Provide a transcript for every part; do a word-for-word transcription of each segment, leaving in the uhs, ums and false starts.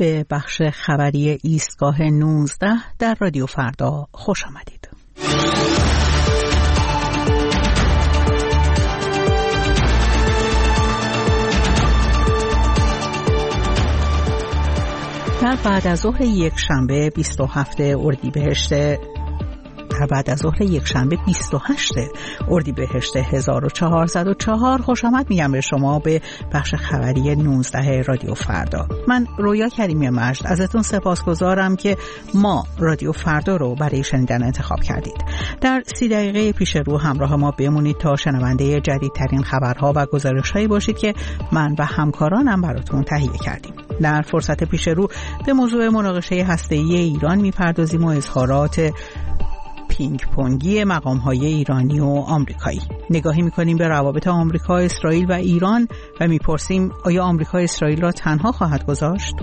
به بخش خبری ایستگاه نوزده در رادیو فردا خوش آمدید. در بعد از ظهر یک شنبه بیست و هفتم اردیبهشت در بعد از ظهر یک شنبه بیست و هشتم اردیبهشت هزار و چهارصد و چهار خوش آمد میگم به شما به بخش خبری نوزده رادیو فردا. من رویا کریمی مجد ازتون سپاسگزارم که ما رادیو فردا رو برای شنیدن انتخاب کردید. در سی دقیقه پیش رو همراه ما بمونید تا شنونده جدیدترین خبرها و گزارش‌هایی باشید که من و همکارانم براتون تهیه کردیم. در فرصت پیش رو به موضوع مناقشه هسته‌ای ایران میپردازیم و اظهارات پینگ پونگی مقام‌های ایرانی و آمریکایی. نگاهی می‌کنیم به روابط آمریکا، اسرائیل و ایران و می‌پرسیم آیا آمریکا اسرائیل را تنها خواهد گذاشت؟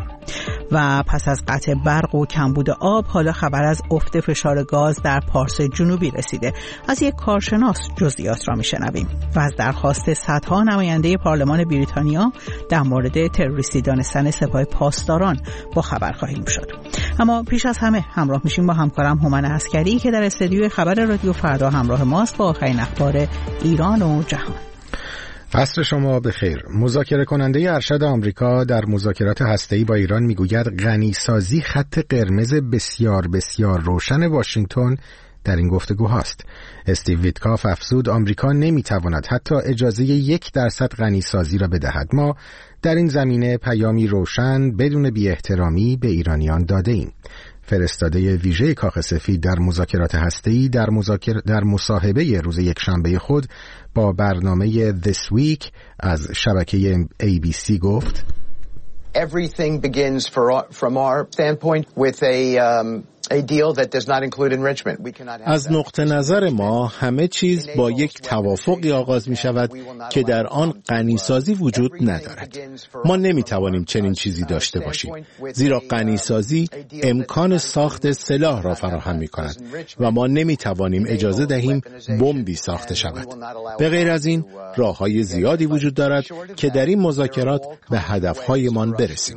و پس از قطع برق و کمبود آب حالا خبر از افت فشار گاز در پارس جنوبی رسیده. از یک کارشناس جزئیات را می‌شنویم و از درخواست صدها نماینده پارلمان بریتانیا در مورد تروریستی دانستن سپاه پاسداران با خبر خواهیم شد. اما پیش از همه همراه میشیم با همکارم هومن عسکری که در استودیوی خبر رادیو فردا همراه ماست با آخرین اخبار ایران و جهان. عصر شما بخیر. مذاکره کننده ارشد آمریکا در مذاکرات هسته‌ای با ایران میگوید غنیسازی خط قرمز بسیار بسیار روشن واشنگتن در این گفتگوهاست. استیو ویتکاف افزود آمریکا نمیتواند حتی اجازه یک درصد غنیسازی را بدهد. ما در این زمینه پیامی روشن بدون بی احترامی به ایرانیان داده ایم. فرستاده ویژه کاخ سفید در مذاکرات هسته‌ای در مذاکر در مصاحبه روز یکشنبه خود با برنامه This Week از شبکه ای بی سی گفت Everything begins for, from our standpoint with a um, a deal that does not include enrichment. We cannot have از نقطه نظر ما همه چیز با یک توافقی آغاز می شود که در آن غنیسازی وجود ندارد. ما نمی توانیم چنین چیزی داشته باشیم زیرا غنیسازی امکان ساخت سلاح را فراهم می کند و ما نمی توانیم اجازه دهیم بمبی ساخته شود. به غیر از این راه‌های زیادی وجود دارد که در این مذاکرات به هدف‌هایمان برسیم.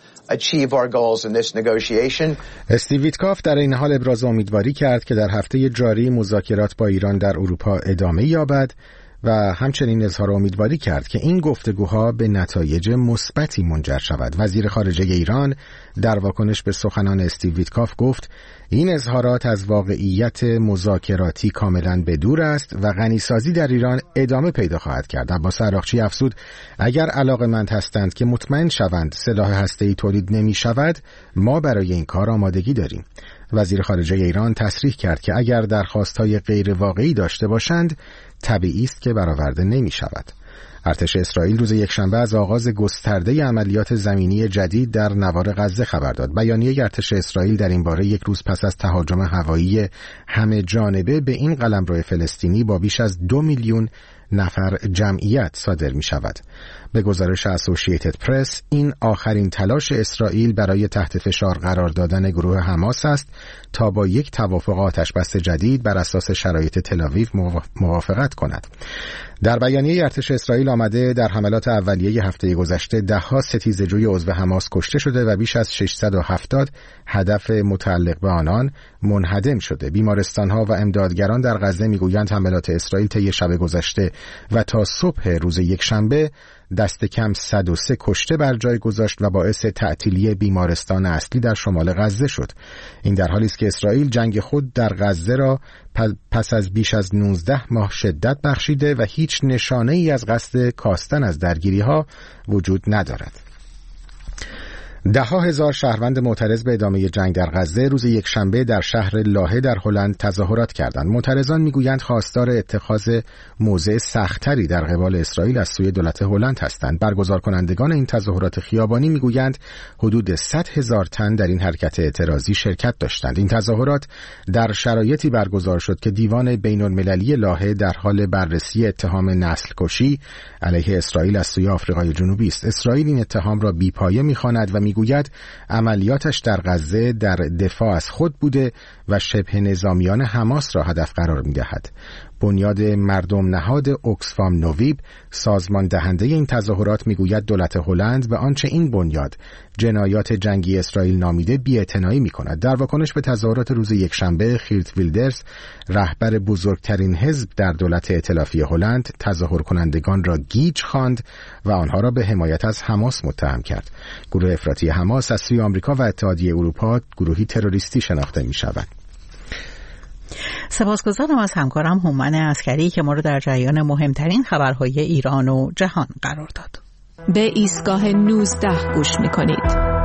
استیو ویتکاف در این حال ابراز امیدواری کرد که در هفته جاری مذاکرات با ایران در اروپا ادامه یابد و همچنین اظهار امیدواری کرد که این گفتگوها به نتایج مثبتی منجر شود. وزیر خارجه ایران در واکنش به سخنان استیو ویتکاف گفت این اظهارات از واقعیت مذاکراتی کاملا بدور است و غنیسازی در ایران ادامه پیدا خواهد کرد. عباس عراقچی افزود اگر علاقه‌مند هستند که مطمئن شوند سلاح هسته‌ای تولید نمی شود ما برای این کار آمادگی داریم. وزیر خارجه ایران تصریح کرد که اگر درخواست‌های غیر واقعی داشته باشند طبیعی است که برآورده نمی شود. ارتش اسرائیل روز یکشنبه از آغاز گسترده عملیات زمینی جدید در نوار غزه خبر داد. بیانیه ارتش اسرائیل در این باره یک روز پس از تهاجم هوایی همه جانبه به این قلمرو فلسطینی با بیش از دو میلیون نفر جمعیت صادر می شود. به گزارش اسوسییتد پرس این آخرین تلاش اسرائیل برای تحت فشار قرار دادن گروه حماس است تا با یک توافق آتشبس جدید بر اساس شرایط تل‌آویو موافقت کند. در بیانیه ارتش اسرائیل آمده در حملات اولیه هفته گذشته ده‌ها ستیزه‌جوی عضو حماس کشته شده و بیش از ششصد و هفتاد هدف متعلق به آنان منهدم شده. بیمارستان‌ها و امدادگران در غزه می‌گویند حملات اسرائیل طی شب گذشته و تا صبح روز یکشنبه دست کم صد و سه کشته بر جای گذاشت و باعث تعطیلی بیمارستان اصلی در شمال غزه شد. این در حالی است که اسرائیل جنگ خود در غزه را پس از بیش از نوزده ماه شدت بخشیده و هیچ نشانه ای از قصد کاستن از درگیری‌ها وجود ندارد. ده ها هزار شهروند معترض به ادامه جنگ در غزه روز یکشنبه در شهر لاهه در هلند تظاهرات کردند. معترضان میگویند خواستار اتخاذ موضع سخت‌تری در قبال اسرائیل از سوی دولت هلند هستند. برگزار کنندگان این تظاهرات خیابانی میگویند حدود صد هزار تن در این حرکت اعتراضی شرکت داشتند. این تظاهرات در شرایطی برگزار شد که دیوان بین‌المللی لاهه در حال بررسی اتهام نسل کشی علیه اسرائیل از سوی آفریقای جنوبی است. اسرائیل این اتهام را بی‌پایه می‌خواند و میگوید عملیاتش در غزه در دفاع از خود بوده و شبه نظامیان حماس را هدف قرار می‌دهد. بنیاد مردم نهاد اوکسفام نویب، سازمان دهنده این تظاهرات، میگوید دولت هلند به آنچه این بنیاد جنایات جنگی اسرائیل نامیده بی‌اعتنایی می‌کند. در واکنش به تظاهرات روز یکشنبه، خیرت ویلدرز، رهبر بزرگترین حزب در دولت ائتلافی هلند، تظاهر کنندگان را گیج خواند و آنها را به حمایت از حماس متهم کرد. گروه افراطی حماس از سوی آمریکا و اتحادیه اروپا گروهی تروریستی شناخته می‌شود. سپاسگزارم از همکارم هومن عسکری که ما رو در جریان مهمترین خبرهای ایران و جهان قرار داد. به ایستگاه نوزده گوش می‌کنید.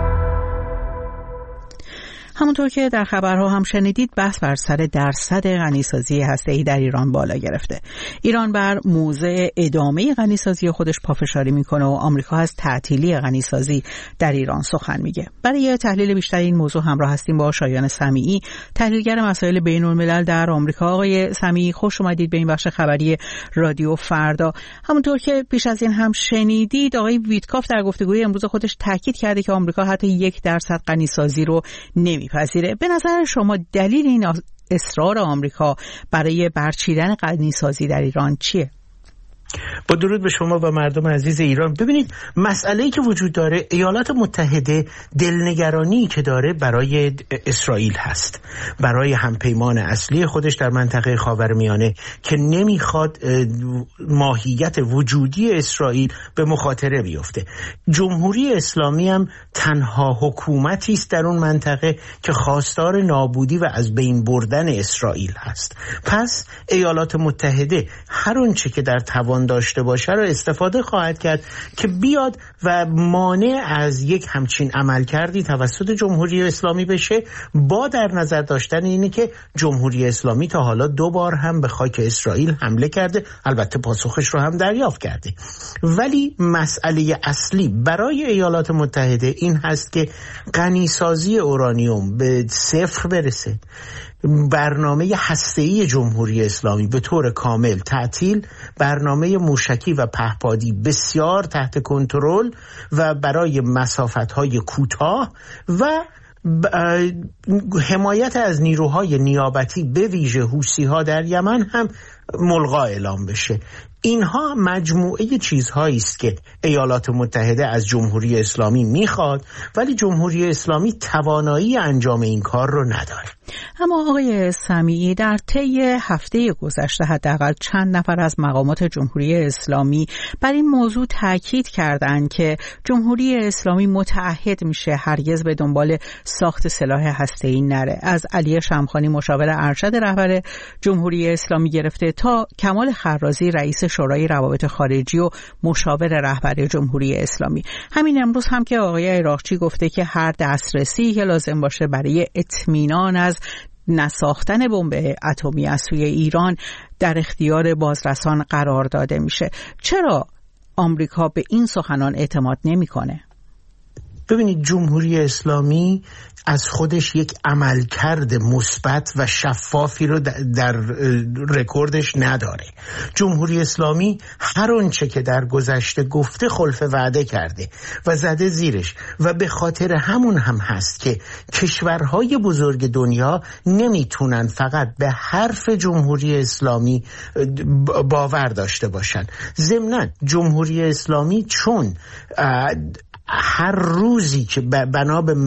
همونطور که در خبرها هم شنیدید، بحث بر سر درصد غنیسازی هسته‌ای در ایران بالا گرفته. ایران بر موضع ادامه غنیسازی خودش پافشاری میکنه و آمریکا از تعطیلی غنیسازی در ایران سخن میگه. برای تحلیل بیشتر این موضوع همراه هستیم با شایان سمیعی، تحلیلگر مسائل بین الملل در آمریکا. آقای سمیعی، خوش اومدید به این بخش خبری رادیو فردا. همونطور که پیش از این هم شنیدید، آقای ویتکاف در گفتگوی امروز خودش تاکید کرده که آمریکا حتی یک درصد غنیسازی رو نمی پذیره. به نظر شما دلیل این اصرار آمریکا برای برچیدن غنیسازی در ایران چیه؟ با درود به شما و مردم عزیز ایران. ببینید، مسئله‌ای که وجود داره، ایالات متحده دلنگرانی که داره برای اسرائیل هست، برای همپیمان اصلی خودش در منطقه خاورمیانه که نمیخواد ماهیت وجودی اسرائیل به مخاطره بیفته. جمهوری اسلامی هم تنها حکومتی است در اون منطقه که خواستار نابودی و از بین بردن اسرائیل هست. پس ایالات متحده هر اونچه که در توان داشته باشه رو استفاده خواهد کرد که بیاد و مانع از یک همچین عمل کردی توسط جمهوری اسلامی بشه، با در نظر داشتن اینه که جمهوری اسلامی تا حالا دو بار هم به خاک اسرائیل حمله کرده، البته پاسخش رو هم دریافت کرده. ولی مسئله اصلی برای ایالات متحده این هست که غنیسازی اورانیوم به صفر برسه، برنامه هسته‌ای جمهوری اسلامی به طور کامل تعطیل، برنامه موشکی و پهپادی بسیار تحت کنترل و برای مسافت‌های کوتاه و حمایت از نیروهای نیابتی به ویژه حوثی‌ها در یمن هم ملغا اعلام بشه. اینها مجموعه چیزهایی است که ایالات متحده از جمهوری اسلامی میخواد، ولی جمهوری اسلامی توانایی انجام این کار رو نداره. اما آقای سمیعی، در طی هفته گذشته حداقل چند نفر از مقامات جمهوری اسلامی بر این موضوع تاکید کردند که جمهوری اسلامی متعهد میشه هرگز به دنبال ساخت سلاح هسته‌ای نره. از علی شمخانی مشاور ارشد رهبر جمهوری اسلامی گرفته تا کمال خرازی رئیس شورای روابط خارجی و مشاور رهبر جمهوری اسلامی. همین امروز هم که آقای عراقچی گفته که هر دسترسی که لازم باشه برای اطمینان از نساختن بمب اتمی از سوی ایران در اختیار بازرسان قرار داده میشه. چرا آمریکا به این سخنان اعتماد نمیکنه؟ ببینید، جمهوری اسلامی از خودش یک عملکرد مثبت و شفافی رو در رکوردش نداره. جمهوری اسلامی هر آنچه که در گذشته گفته خلف وعده کرده و زده زیرش و به خاطر همون هم هست که کشورهای بزرگ دنیا نمیتونن فقط به حرف جمهوری اسلامی باور داشته باشن. ضمناً جمهوری اسلامی چون هر روزی که بنا به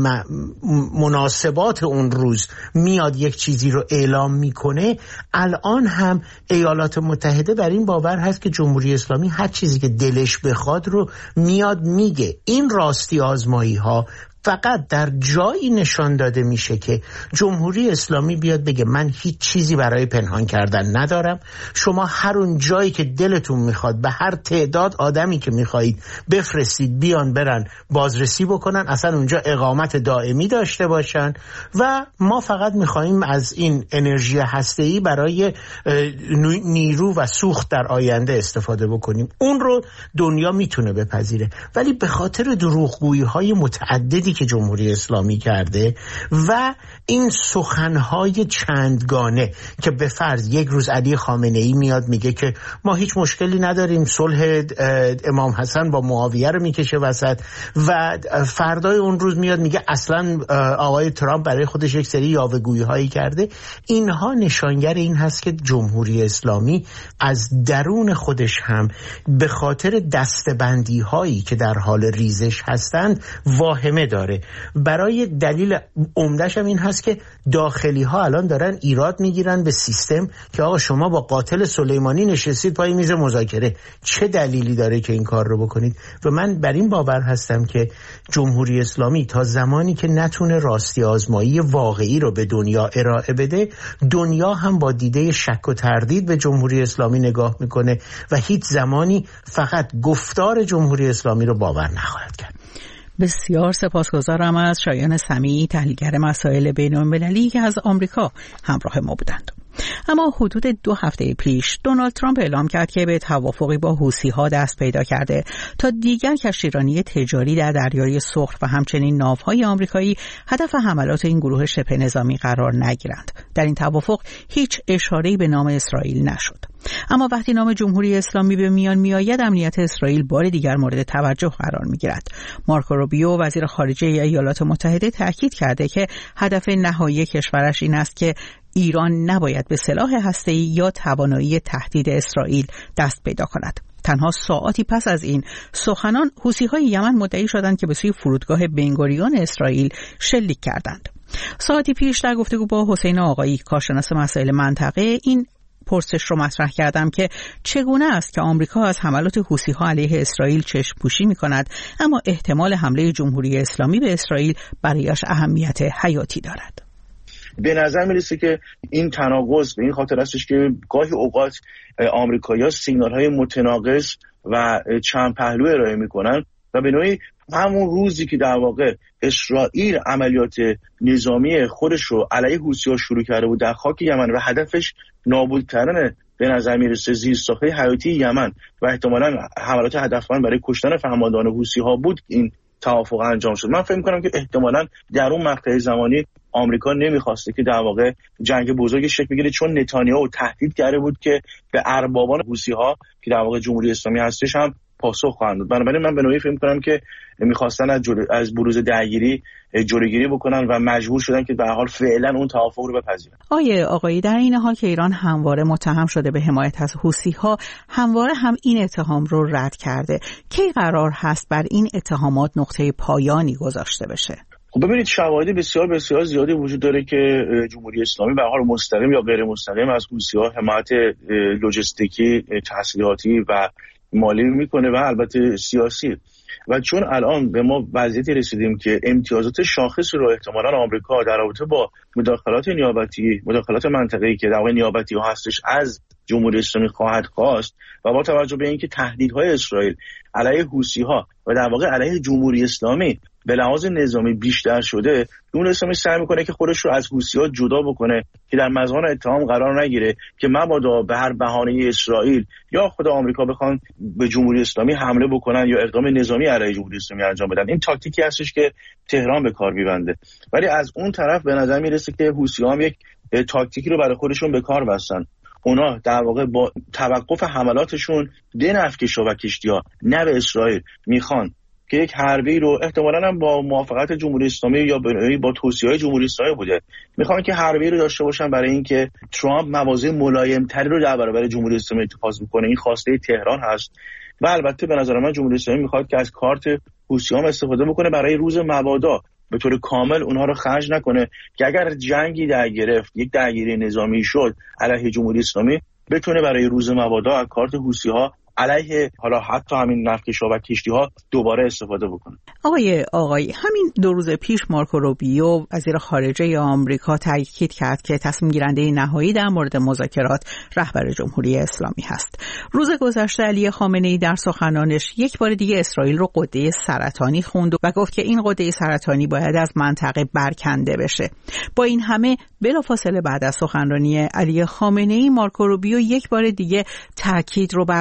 مناسبات اون روز میاد یک چیزی رو اعلام میکنه، الان هم ایالات متحده بر این باور هست که جمهوری اسلامی هر چیزی که دلش بخواد رو میاد میگه. این راستی آزمایی ها فقط در جایی نشان داده میشه که جمهوری اسلامی بیاد بگه من هیچ چیزی برای پنهان کردن ندارم، شما هر اون جایی که دلتون میخواد به هر تعداد آدمی که میخواهید بفرستید بیان برن بازرسی بکنن، اصلا اونجا اقامت دائمی داشته باشن و ما فقط میخواهیم از این انرژی هسته‌ای برای نیرو و سوخت در آینده استفاده بکنیم. اون رو دنیا میتونه بپذیره، ولی به خاطر دروغگویی های متعددی تهدیدی که جمهوری اسلامی کرده و این سخنهای چندگانه که به فرض یک روز علی خامنه‌ای میاد میگه که ما هیچ مشکلی نداریم، صلح امام حسن با معاویه رو میکشه وسط، و فردای اون روز میاد میگه اصلا آقای ترامپ برای خودش یک سری یاوه‌گویی هایی کرده. اینها نشانگر این هست که جمهوری اسلامی از درون خودش هم به خاطر دستبندی هایی که در حال ریزش هستند واهمه داره. برای دلیل عمده‌ش هم این هست که داخلی ها الان دارن ایراد میگیرن به سیستم که آقا شما با قاتل سلیمانی نشستید پای میز مذاکره، چه دلیلی داره که این کار رو بکنید؟ و من بر این باور هستم که جمهوری اسلامی تا زمانی که نتونه راستی آزمایی واقعی رو به دنیا ارائه بده، دنیا هم با دیده شک و تردید به جمهوری اسلامی نگاه میکنه و هیچ زمانی فقط گفتار جمهوری اسلامی رو باور نخواهد کرد. بسیار سپاسگزارم از شایان سمیعی، تحلیلگر مسائل بین‌المللی که از آمریکا همراه ما بودند. اما حدود دو هفته پیش دونالد ترامپ اعلام کرد که به توافقی با حوثی‌ها دست پیدا کرده تا دیگر کشتیرانی تجاری در دریای سرخ و همچنین ناوهای آمریکایی هدف حملات این گروه شبه نظامی قرار نگیرند. در این توافق هیچ اشاره‌ای به نام اسرائیل نشد. اما وقتی نام جمهوری اسلامی به میان میآید، امنیت اسرائیل بار دیگر مورد توجه قرار می‌گیرد. مارکو روبیو وزیر خارجه ایالات متحده تاکید کرده که هدف نهایی کشورش این است که ایران نباید به سلاح هسته‌ای یا توانایی تهدید اسرائیل دست پیدا کند. تنها ساعاتی پس از این سخنان، حوثی‌های یمن مدعی شدند که به سوی فرودگاه بنگوریون اسرائیل شلیک کردند. ساعتی پیش در گفتگو با حسین آقایی، کارشناس مسائل منطقه، این پرسش رو مطرح کردم که چگونه است که آمریکا از حملات حوثی‌ها علیه اسرائیل چشم پوشی می‌کند اما احتمال حمله جمهوری اسلامی به اسرائیل برایش اهمیت حیاتی دارد. به نظر میرسه که این تناقض به این خاطر هستش که گاهی اوقات آمریکایی‌ها سیگنال‌های متناقض و چند پهلو ارائه می‌کنن و به نوعی همون روزی که در واقع اسرائیل عملیات نظامی خودش رو علیه حوثی‌ها شروع کرده بود در خاک یمن و هدفش نابود کردن به نظر میرسه زیرساخت‌های حیاتی یمن و احتمالاً حملات هدفمند برای کشتن فرماندهان حوثی‌ها بود، این توافق انجام شد. من فکر می‌کنم که احتمالاً در اون مقطع زمانی آمریکا نمیخواسته که در واقع جنگ بزرگی شکل بگیره، چون نتانیاهو تهدید کرده بود که به اربابان حوثی‌ها که در واقع جمهوری اسلامی هستش هم پاسخ خواهند داد. بنابراین من به نوعی فکر می‌کنم که می‌خواستن از جلو... از بروز درگیری جلوگیری بکنن و مجبور شدن که به هر حال فعلا اون توافق رو بپذیرن. آیه آقایی، در این حال که ایران همواره متهم شده به حمایت از حوثی‌ها، همواره هم این اتهام رو رد کرده. کی قرار هست بر این اتهامات نقطه پایانی گذاشته بشه؟ خب ببینید، شواهد بسیار بسیار زیادی وجود داره که جمهوری اسلامی به هر حال مستقیم یا غیر مستقیم از حوثی‌ها حمایت لوجستیکی، تسلیحاتی و مالی میکنه و البته سیاسی. و چون الان به ما وضعیتی رسیدیم که امتیازات شاخص رو احتمالاً آمریکا در رابطه با مداخلات نیابتی، مداخلات منطقه‌ای که در واقع نیابتی ها هستش از جمهوری اسلامی خواهد خواست و با توجه به اینکه تهدیدهای اسرائیل علیه حوثی‌ها و در واقع علیه جمهوری اسلامی به لحاظ نظامی بیشتر شده، جمهوری اسلامی سعی میکنه که خودش رو از حوثی‌ها جدا بکنه که در مزان اتهام قرار نگیره که مبادا به هر بهانه اسرائیل یا خود آمریکا بخوان به جمهوری اسلامی حمله بکنن یا اقدام نظامی علیه جمهوری اسلامی انجام بدن. این تاکتیکی هستش که تهران به کار میبنده. ولی از اون طرف به نظر میرسه که حوثی‌ها هم یک تاکتیکی رو برای خودشون به کار بستن. اونا در واقع با توقف حملاتشون به نفتکشا و کشتی‌ها نه به اسرائیل میخوان که یک حربه‌ای رو احتمالاً هم با موافقت جمهوری اسلامی یا با توصیه‌های جمهوری اسلامی بوده، میخوان که حربه‌ای رو داشته باشن برای اینکه ترامپ مواضع ملایم‌تری رو در برابر جمهوری اسلامی اتخاذ بکنه. این خواسته تهران هست و البته به نظر من جمهوری اسلامی میخواد که از کارت حوثی‌ها استفاده بکنه برای روز مبادا به طور کامل اونها رو خرج نکنه که اگر جنگی در گرفت، یک درگیری نظامی شد علیه جمهوری اسلامی، بتونه برای روز مبادا از کارت حوثی‌ها علیه حالا حتی همین نفتکشا و کشتی‌ها دوباره استفاده بکنه. آقای آقایی، همین دو روز پیش مارکو روبیو وزیر خارجه آمریکا تاکید کرد که تصمیم گیرنده نهایی در مورد مذاکرات رهبر جمهوری اسلامی هست. روز گذشته علی خامنه‌ای در سخنانش یک بار دیگه اسرائیل رو قده سرطانی خوند و گفت که این قده سرطانی باید از منطقه برکنده بشه. با این همه بلافاصله بعد از سخنرانی علی خامنه‌ای، مارکو روبیو یک بار دیگه تاکید رو بر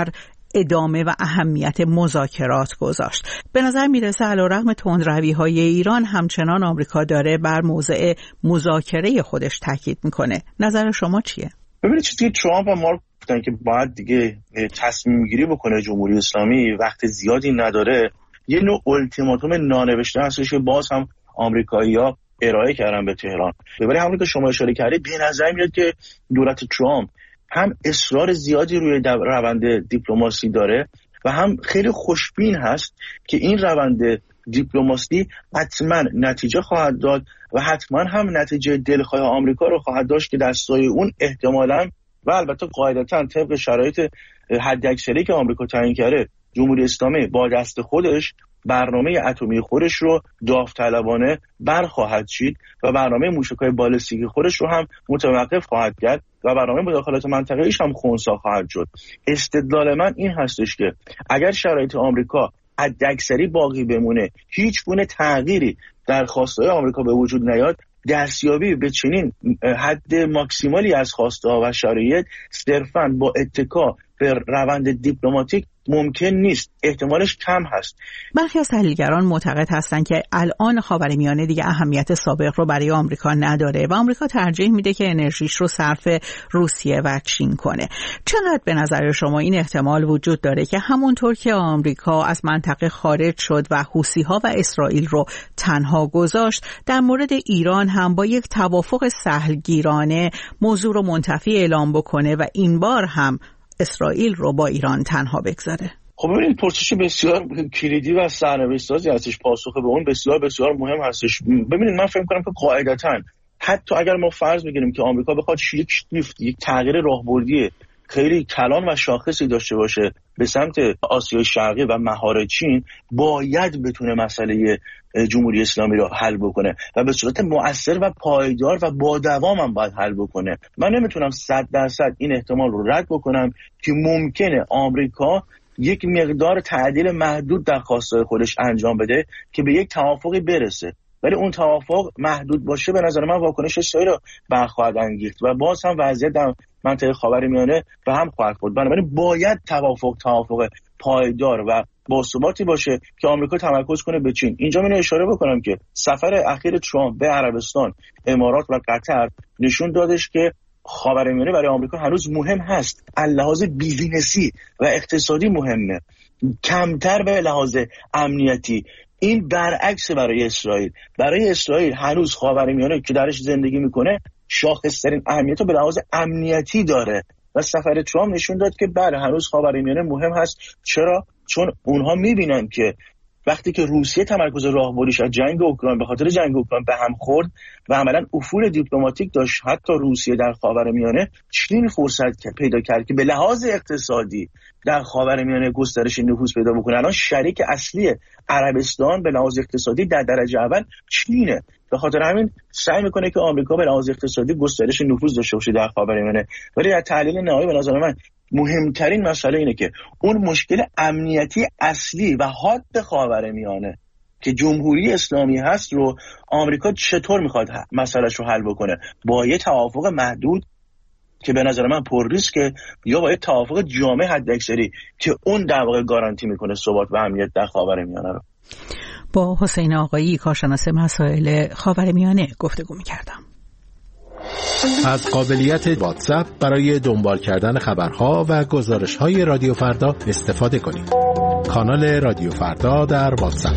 ادامه و اهمیت مذاکرات گذاشت. به نظر میرسه علیرغم تندروی‌های ایران همچنان آمریکا داره بر موضع مذاکره خودش تاکید میکنه. نظر شما چیه؟ ببینید چیزی که ترامپ و مارک گفتن که باید دیگه تصمیم گیری بکنه جمهوری اسلامی، وقت زیادی نداره، یه نوع التیماتوم نانوشته هستش که باز هم آمریکایی‌ها ارائه کردن به تهران. ولی همون که شما اشاره کردید به نظر میاد که دولت ترامپ هم اصرار زیادی روی روند دیپلماسی داره و هم خیلی خوشبین هست که این روند دیپلماسی حتما نتیجه خواهد داد و حتما هم نتیجه دلخواه آمریکا رو خواهد داشت که در سایه اون احتمالاً و البته قاعدتاً طبق شرایط حداکثری که آمریکا تعیین کرده، جمهوری اسلامی با دست خودش برنامه اتمی خودش رو داوطلبانه برخواهد چید و برنامه موشک‌های بالستیکی خودش رو هم متوقف خواهد کرد و برنامه مداخلات منطقه‌ایش هم خنثی خواهد شد. استدلال من این هستش که اگر شرایط آمریکا حداکثری باقی بمونه، هیچ گونه تغییری در خواسته‌های آمریکا به وجود نیاد، دستیابی به چنین حد ماکسیمالی از خواسته‌ها و شرایط صرفاً با اتکا به روند دیپلماتیک ممکن نیست، احتمالش کم هست. برخی از تحلیلگران معتقد هستند که الان خاورمیانه دیگه اهمیت سابق رو برای آمریکا نداره و آمریکا ترجیح میده که انرژیش رو صرف روسیه و چین کنه. چقدر به نظر شما این احتمال وجود داره که همونطور که آمریکا از منطقه خارج شد و حوثی‌ها و اسرائیل رو تنها گذاشت، در مورد ایران هم با یک توافق سهلگیرانه موضوع رو منتفی اعلام بکنه و این بار هم اسرائیل رو با ایران تنها بگذاره؟ خب ببینید پرسش بسیار کلیدی و سرنوشت‌سازی هستش، پاسخ به اون بسیار بسیار مهم هستش. ببینید من فکر می‌کنم که قاعدتاً حتی اگر ما فرض بگیریم که آمریکا بخواد یک شیفت، یک تغییر راهبردی خیلی کلان و شاخصی داشته باشه به سمت آسیای شرقی و مهار چین، باید بتونه مسئله جمهوری اسلامی رو حل بکنه و به صورت مؤثر و پایدار و با دوام هم باید حل بکنه. من نمیتونم صد درصد این احتمال رو رد بکنم که ممکنه آمریکا یک مقدار تعدیل محدود در خواسته‌های خودش انجام بده که به یک توافقی برسه، ولی اون توافق محدود باشه به نظر من واکنش اسرائیل رو برخواهد انگیخت و باز هم وضعیت در منطقه خاورمیانه به هم خواهد خورد. بنابراین باید توافق توافق پایدار و باثباتی باشه که آمریکا تمرکز کنه به چین. اینجا من اشاره بکنم که سفر اخیر ترامپ به عربستان، امارات و قطر نشون دادش که خاورمیانه برای آمریکا هنوز مهم هست، از لحاظ بیزینسی و اقتصادی مهمه، کمتر به لحاظ امنیتی. این برعکس برای اسرائیل. برای اسرائیل هنوز خاورمیانه که درش زندگی میکنه شاخص‌ترین اهمیت رو به لحاظ امنیتی داره و سفر ترامپ نشون داد که بله هنوز خاورمیانه مهم هست. چرا؟ چون اونها میبینن که وقتی که روسیه تمرکز راهبردیش از جنگ اوکراین به خاطر جنگ اوکراین به هم خورد و عملاً افول دیپلماتیک داشت حتی روسیه در خاورمیانه، چین فرصت پیدا کرد که به لحاظ اقتصادی در خاورمیانه گسترش نفوذ پیدا بکنه. الان شریک اصلی عربستان به لحاظ اقتصادی در درجه اول چینه، به خاطر همین سعی میکنه که آمریکا به لحاظ اقتصادی گسترش نفوذ داشته باشه در خاورمیانه. ولی در تحلیل نهایی به نظر من مهمترین مسئله اینه که اون مشکل امنیتی اصلی و حاد خاورمیانه که جمهوری اسلامی هست رو آمریکا چطور میخواد مسئلهش رو حل بکنه؟ با یه توافق محدود که به نظر من پر ریسکه، یا با یه توافق جامع حداکثری که اون در واقع گارانتی میکنه ثبات و امنیت در خاورمیانه رو. با حسین آقایی، کارشناس مسائل خاورمیانه گفتگو میکردم. از قابلیت واتساپ برای دنبال کردن خبرها و گزارش‌های رادیو فردا استفاده کنید. کانال رادیو فردا در واتساپ.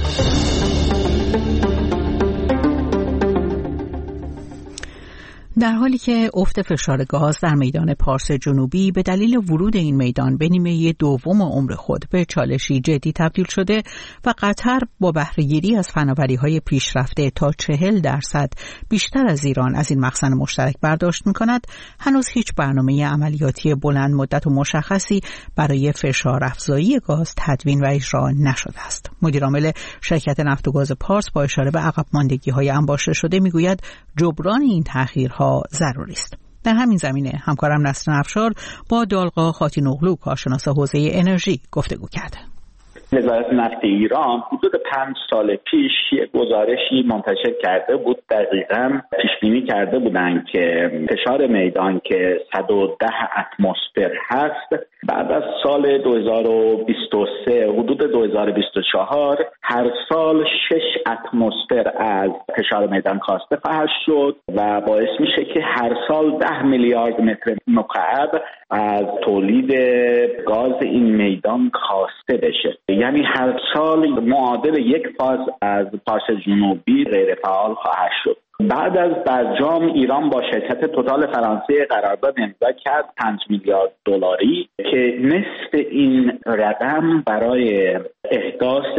در حالی که افت فشار گاز در میدان پارس جنوبی به دلیل ورود این میدان به نیمه دوم عمر خود به چالشی جدی تبدیل شده و قطر با بهره‌گیری از فناوری‌های پیشرفته تا چهل درصد بیشتر از ایران از این مخزن مشترک برداشت می‌کند، هنوز هیچ برنامه عملیاتی بلند مدت و مشخصی برای فشار افزایی گاز تدوین و اجرا نشده است. مدیر عامل شرکت نفت و گاز پارس با اشاره به عقب ماندگی‌های انباشته شده می‌گوید جبران این تأخیرها ضروری است. در همین زمینه همکارم نسرین افشار با دالقا خاتینوغلو، کارشناس حوزه انرژی، گفتگو کرده. وزارت نفت ایران حدود پنج سال پیش یک گزارشی منتشر کرده بود. دقیقاً پیش بینی کرده بودن که فشار میدان که صد و ده اتمسفر هست بعد از سال دو هزار و بیست و سه حدود دو هزار و بیست و چهار هر سال شش اتمسفر از فشار میدان کاسته خواهد شد و باعث میشه که هر سال ده میلیارد متر مکعب از تولید گاز این میدان کاسته بشه. یعنی هر سال معادل یک فاز از پارس جنوبی غیر فعال خواهد شد. بعد از برجام ایران با شرکت توتال فرانسه قرارداد امضا کرد پنج میلیارد دلاری که نصف این رقم برای احداث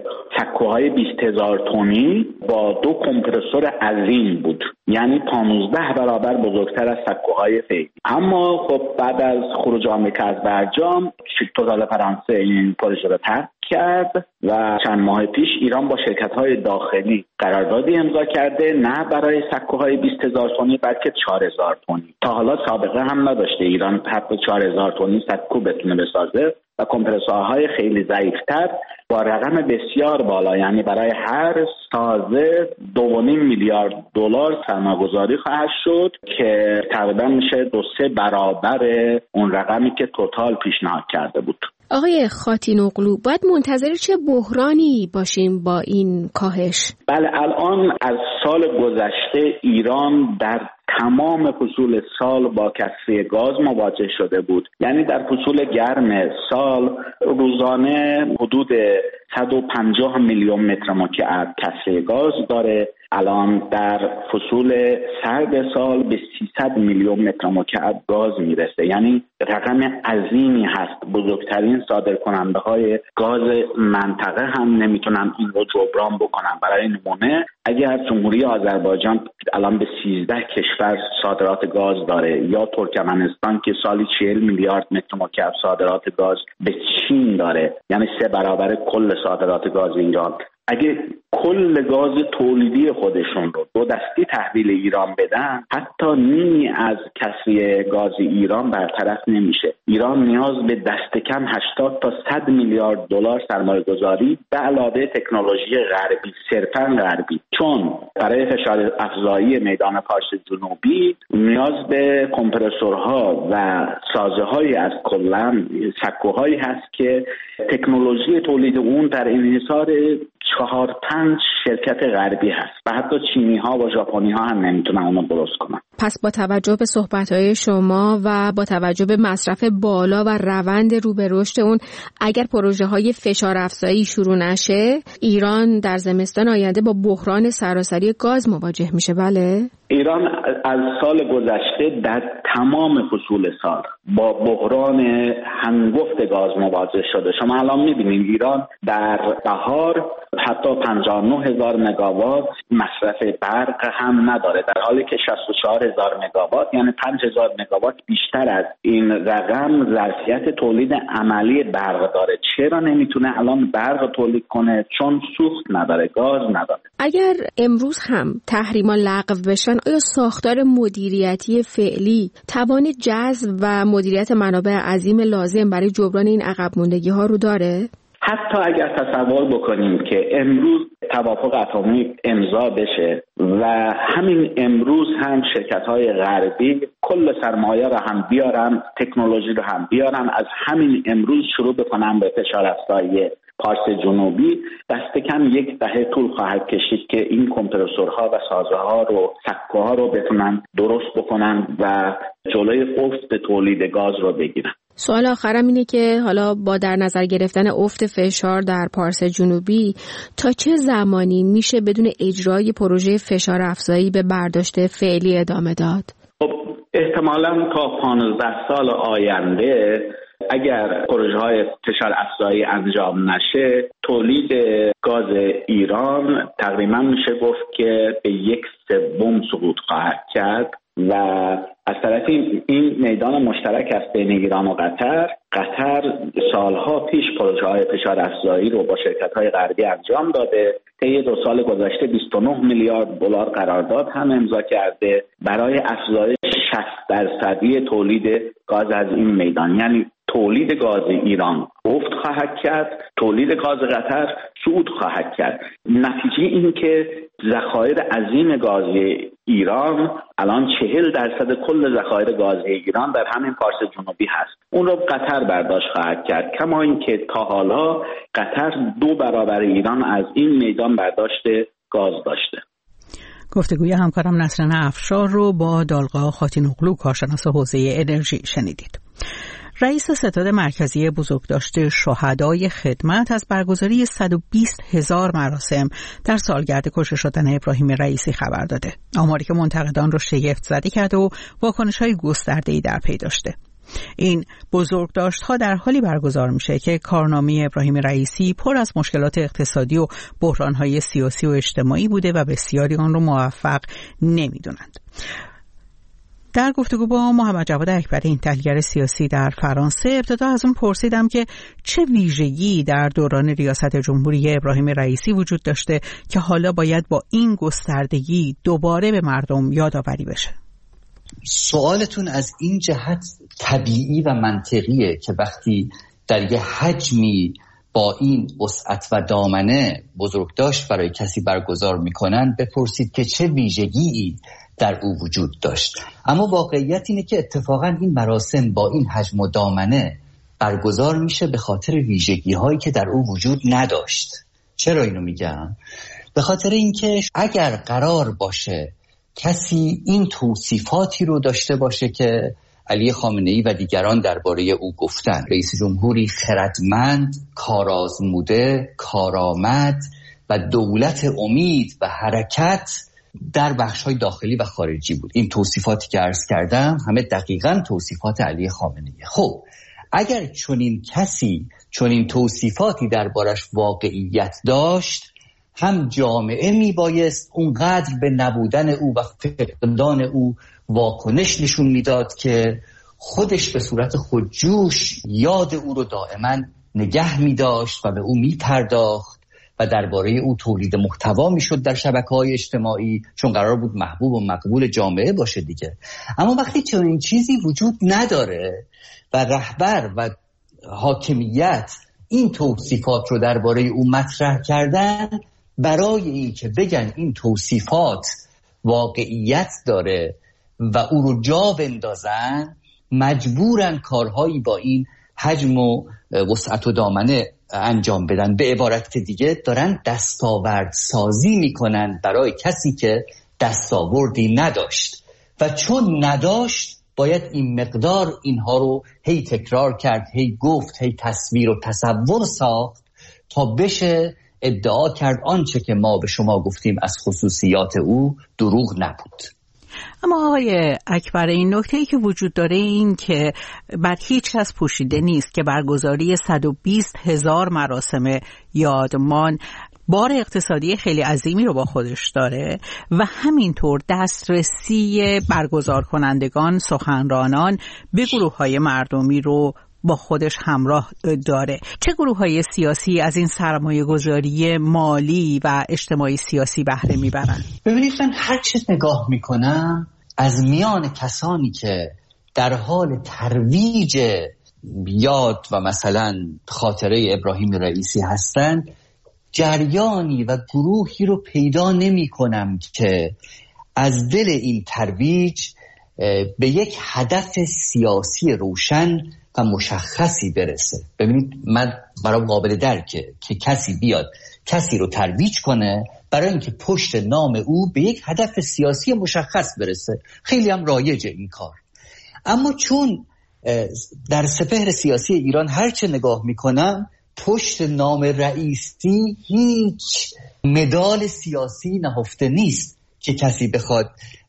سکوهای بیست هزار تنی با دو کمپرسور عظیم بود، یعنی پانزده برابر بزرگتر از سکوهای فعلی. اما خب بعد از خروج آمریکا از برجام توتال فرانسه این پروژه را ترک کرد و چند ماه پیش ایران با شرکت‌های داخلی قراردادی امضا کرده، نه برای سکوهای بیست هزار تنی بلکه چهار هزار تنی. تا حالا سابقه هم نداشته ایران حتی چهار هزار تنی سکو بتونه بسازه و کمپرسورهای خیلی ضعیف‌تر با رقم بسیار بالا، یعنی برای هر سازه دو و نیم میلیارد دلار سرمایه‌گذاری خواهد شد که تقریبا میشه دو سه برابر اون رقمی که توتال پیشنهاد کرده بود. آقای خاتین‌اغلو، باید منتظر چه بحرانی باشیم با این کاهش؟ بله، الان از سال گذشته ایران در تمام فصول سال با کسری گاز مواجه شده بود. یعنی در فصول گرم سال روزانه حدود صد و پنجاه میلیون متر مکعب کسری گاز داره. الان در فصول سرد سال به سیصد میلیون متر مکعب گاز میرسه، یعنی رقم عظیمی هست. بزرگترین صادرکننده های گاز منطقه هم نمیتونن این رو جبران بکنن. برای نمونه اگر جمهوری آذربایجان الان به سیزده کشور صادرات گاز داره، یا ترکمنستان که سالی چهل میلیارد متر مکعب صادرات گاز به چین داره، یعنی سه برابر کل صادرات گاز ایران، اگه کل گاز تولیدی خودشون رو دو دستی تحویل ایران بدن، حتی نیمی از کسری گاز ایران برطرف نمیشه. ایران نیاز به دست کم هشتاد تا صد میلیارد دلار سرمایه گذاری به علاوه تکنولوژی غربی، صرفاً غربی، چون برای فشار افزایی میدان پارس جنوبی نیاز به کمپرسورها و سازه‌هایی از کلاً سکوهایی هست که تکنولوژی تولید اون در انحصار چهار پنج شرکت غربی هست و حتی چینی ها و ژاپنی ها هم نمیتونن اونو درست کنن. پس با توجه به صحبت‌های شما و با توجه به مصرف بالا و روند رو به رشد اون، اگر پروژه های فشار افزایی شروع نشه، ایران در زمستان آینده با بحران سراسری گاز مواجه میشه. بله؟ ایران از سال گذشته در تمام فصول سال با بحران هنگفت گاز مواجه شده. شما الان میبینید ایران در بهار حتی پنجاه و نه هزار مگاوات مصرف برق هم نداره، در حالی که شصت و چهار هزار مگاوات، یعنی پنج هزار مگاوات بیشتر از این رقم ظرفیت تولید عملی برق داره. چرا نمیتونه الان برق تولید کنه؟ چون سوخت نداره، گاز نداره. اگر امروز هم تحریما لغو بشن، آیا ساختار مدیریتی فعلی توان جذب و مدیریت منابع عظیم لازم برای جبران این عقب ماندگی ها رو داره؟ حتی اگر تصور بکنیم که امروز توافق اتمی امضا بشه و همین امروز هم شرکت‌های غربی کل سرمایه رو هم بیارن، تکنولوژی رو هم بیارن، از همین امروز شروع بکنن به فشار افزایی پارس جنوبی، دست کم یک دهه طول خواهد کشید که این کمپرسورها و سازه‌ها رو، سکوها رو بتونن درست بکنن و جلوی افت تولید گاز رو بگیرن. سوال آخرم اینه که حالا با در نظر گرفتن افت فشار در پارس جنوبی، تا چه زمانی میشه بدون اجرای پروژه فشار افزایی به برداشت فعلی ادامه داد؟ خب احتمالاً تا پانزده سال آینده اگر پروژه های فشار افزایی انجام نشه، تولید گاز ایران تقریبا میشه گفت که به یک سوم سقوط خواهد کرد و از طرف این میدان مشترک است بین ایران و قطر. قطر سالها پیش پروژه های فشار افزایی رو با شرکت های غربی انجام داده. طی دو سال گذشته بیست و نه میلیارد دلار قرارداد هم امضا کرده برای افزایش شصت درصدی تولید گاز از این میدان. یعنی تولید گاز ایران افت خواهد کرد، تولید گاز قطر صعود خواهد کرد. نتیجه این که ذخایر عظیم گازی ایران الان چهل درصد کل ذخایر گازی ایران در همین پارس جنوبی هست. اون رو قطر برداشت خواهد کرد، کما اینکه تا حالا قطر دو برابر ایران از این میدان برداشت گاز داشته. گفتگوی همکارم نسرین افشار رو با دالقا خاتینوغلو کارشناس حوزه انرژی شنیدید. رئیس ستاد مرکزی بزرگداشت شهدای خدمت از برگزاری صد و بیست هزار مراسم در سالگرد کشته شدن ابراهیم رئیسی خبر داده. آماری که منتقدان رو شگفت زده کرده و واکنش‌های گسترده‌ای در پی داشته. این بزرگداشت‌ها در حالی برگزار میشه که کارنامه ابراهیم رئیسی پر از مشکلات اقتصادی و بحران‌های سیاسی و اجتماعی بوده و بسیاری آن رو موفق نمی‌دونند. در گفتگو با محمد جواد اکبری، این تحلیلگر سیاسی در فرانسه، ابتدا از اون پرسیدم که چه ویژگی در دوران ریاست جمهوری ابراهیم رئیسی وجود داشته که حالا باید با این گستردگی دوباره به مردم یادآوری بشه. سوالتون از این جهت طبیعی و منطقیه که وقتی در یه حجمی با این وسعت و دامنه بزرگداشت برای کسی برگزار میکنن بپرسید که چه ویژگی در او وجود داشت. اما واقعیت اینه که اتفاقا این مراسم با این حجم و دامنه برگزار میشه به خاطر ویژگی هایی که در او وجود نداشت. چرا اینو میگم؟ به خاطر اینکه اگر قرار باشه کسی این توصیفاتی رو داشته باشه که علی خامنه‌ای و دیگران درباره او گفتن، رئیس جمهوری خردمند، کارآزموده، کارآمد و دولت امید و حرکت در بخش‌های داخلی و خارجی بود. این توصیفاتی که عرض کردم همه دقیقاً توصیفات علی خامنه‌ای. خب اگر چنین کسی چنین توصیفاتی دربارش واقعیت داشت، هم جامعه میبایست اونقدر به نبودن او و فقدان او واکنش نشون میداد که خودش به صورت خودجوش یاد او رو دائما نگه میداشت و به او میپرداخت و درباره او تولید محتوا میشد در شبکه‌های اجتماعی، چون قرار بود محبوب و مقبول جامعه باشه دیگه. اما وقتی چنین چیزی وجود نداره و رهبر و حاکمیت این توصیفات رو درباره او مطرح کردن، برای این که بگن این توصیفات واقعیت داره و او رو جا بندازن، مجبورن کارهایی با این حجم و وسعت و دامنه انجام بدن. به عبارت دیگه دارن دستاورد سازی میکنن برای کسی که دستاوردی نداشت و چون نداشت باید این مقدار اینها رو هی تکرار کرد، هی گفت، هی تصویر و تصور ساخت تا بشه ادعا کرد آنچه که ما به شما گفتیم از خصوصیات او دروغ نبود. اما آقای اکبر، این نکته‌ای که وجود داره این که بر هیچ کس پوشیده نیست که برگزاری صد و بیست هزار مراسم یادمان بار اقتصادی خیلی عظیمی رو با خودش داره و همینطور دسترسی برگزار کنندگان، سخنرانان به گروه‌های مردمی رو با خودش همراه داره. چه گروه‌های سیاسی از این سرمایه‌گذاری مالی و اجتماعی سیاسی بهره میبرن؟ ببینید، من هر چه نگاه میکنم از میان کسانی که در حال ترویج یاد و مثلا خاطره ابراهیم رئیسی هستند، جریانی و گروهی رو پیدا نمی کنم که از دل این ترویج به یک هدف سیاسی روشن و مشخصی برسه. ببینید، من برام قابل درکه که کسی بیاد کسی رو ترویج کنه برای اینکه پشت نام او به یک هدف سیاسی مشخص برسه. خیلی هم رایجه این کار. اما چون در سپهر سیاسی ایران هرچه نگاه میکنم پشت نام رئیسی هیچ مدال سیاسی نهفته نیست که کسی بخواد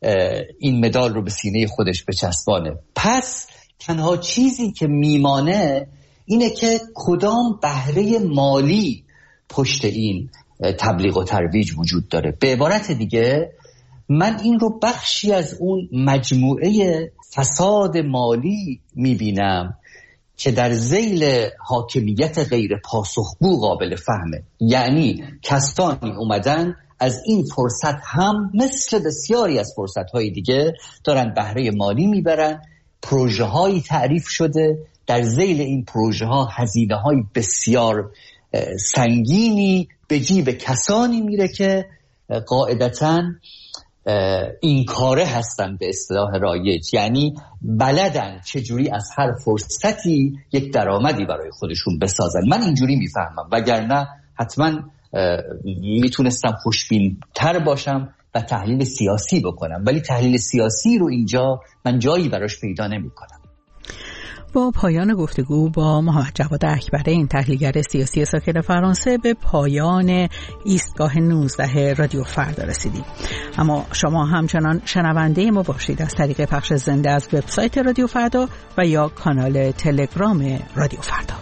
این مدال رو به سینه خودش بچسبانه. پس تنها چیزی که میمانه اینه که کدام بهره مالی پشت این تبلیغ و ترویج وجود داره. به عبارت دیگه من این رو بخشی از اون مجموعه فساد مالی میبینم که در ذیل حاکمیت غیر پاسخگو قابل فهمه. یعنی کسانی اومدن از این فرصت هم مثل بسیاری از فرصت‌های دیگه دارن بهره مالی میبرن پروژه هایی تعریف شده. در ذیل این پروژه ها هزینه های بسیار سنگینی به جیب کسانی میره که قاعدتاً این کاره هستن به اصطلاح رایج، یعنی بلدن چجوری از هر فرصتی یک درآمدی برای خودشون بسازن. من اینجوری میفهمم، وگرنه حتما میتونستم خوشبین تر باشم و تحلیل سیاسی بکنم، ولی تحلیل سیاسی رو اینجا من جایی براش پیدا نمی کنم. با پایان گفتگو با محمد جواد اکبری، این تحلیلگر سیاسی ساکن فرانسه، به پایان ایستگاه نوزده رادیو فردا رسیدیم. اما شما همچنان شنونده ما باشید از طریق پخش زنده از وبسایت رادیو فردا و یا کانال تلگرام رادیو فردا.